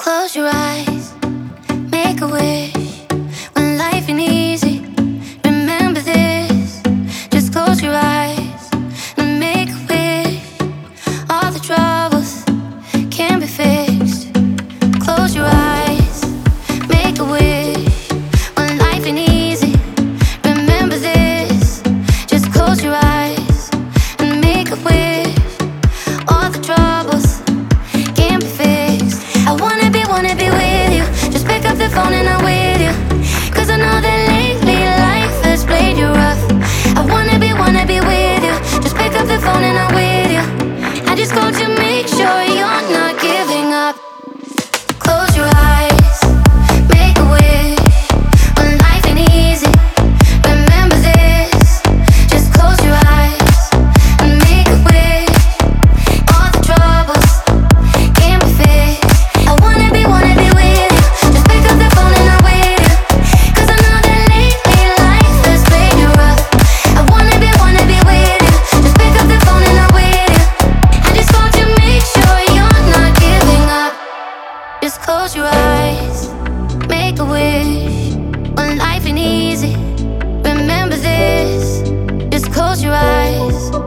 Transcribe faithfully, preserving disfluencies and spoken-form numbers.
Close your eyes, make a wish. When life ain't easy, remember this. Just close your eyes and make a wish. All the troubles can be fixed. Close your eyes, make a wish. When life ain't easy, remember this. Just close your eyes and make a wish. All the troubles can be fixed. I wanna be, wanna be with you. Just pick up the phone and I'm with you. Cause I know that lately life has played you rough. I wanna be, wanna be with you. Just pick up the phone and I'm with you. I just called to make sure you're not giving up. Close your eyes, make a wish. When life ain't easy, remember this. Just close your eyes and make a wish. All the troubles can be fixed. I wanna be, wanna be with you. Just pick up the phone and I'm with you. Cause I know that lately life has played you rough. I wanna be, wanna be with you. Just pick up the phone and I'm with you. I just called to make sure you're not giving up. Just close your eyes, make a wish. When life ain't easy, remember this. Just close your eyes